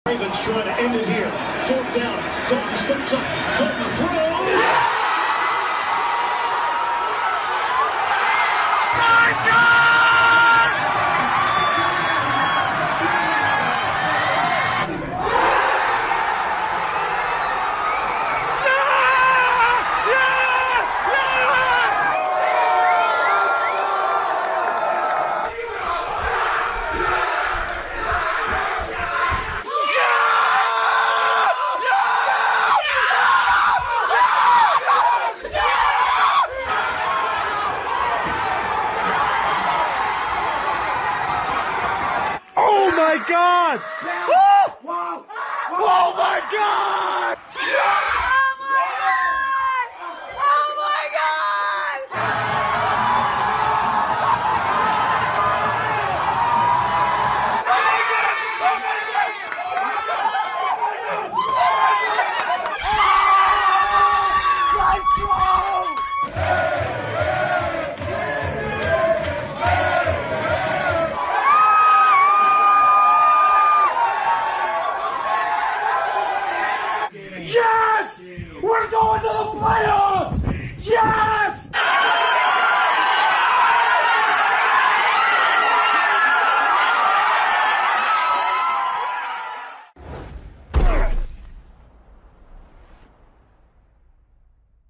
Ravens trying to end it here. Fourth down. Dalton steps up. Dalton throws. My God! Oh my God! Wow! Wow! Oh my God! Oh my God! Yes! We're going to the playoffs!